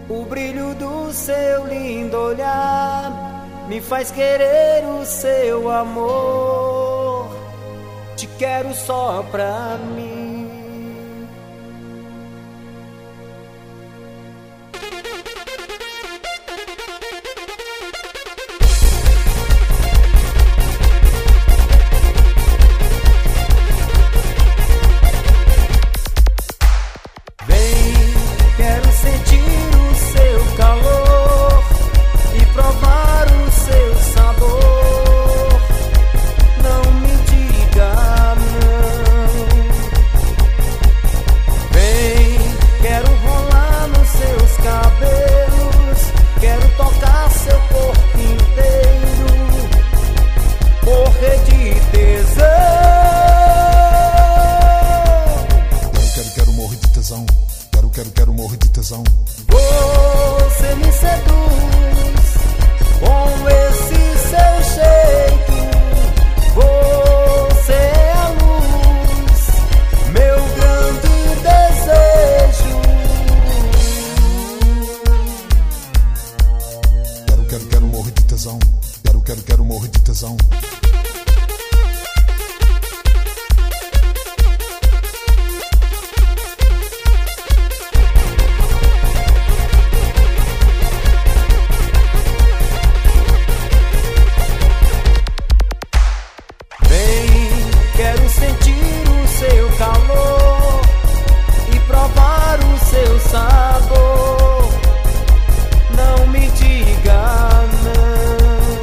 O brilho do seu lindo olhar me faz querer o seu amor. Te quero só pra mim. Quero morrer de tesão. Você me seduz com esse seu jeito. Você é a luz, meu grande desejo. Quero morrer de tesão. Quero morrer de tesão. Quero sentir o seu calor e provar o seu sabor. Não me diga não.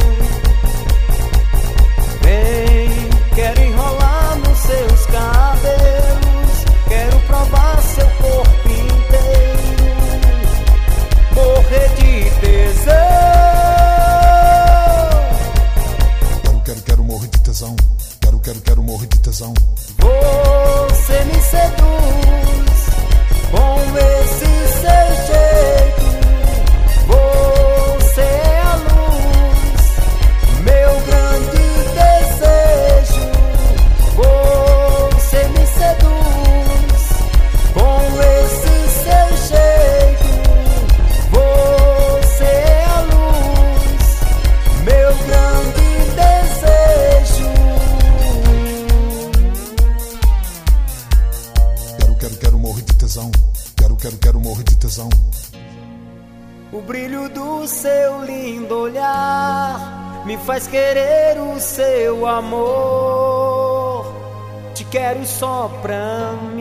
Vem, quero enrolar nos seus cabelos. Quero provar seu corpo inteiro. Morrer de tesão. Quero morrer de tesão. Quero morrer de tesão. Você me seduz com esse seu jeito. Você é a luz, meu grande desejo. Você me seduz com esse seu jeito. Você é a luz, meu grande desejo. Quero morrer de tesão. Quero morrer de tesão. O brilho do seu lindo olhar me faz querer o seu amor. Te quero só pra mim.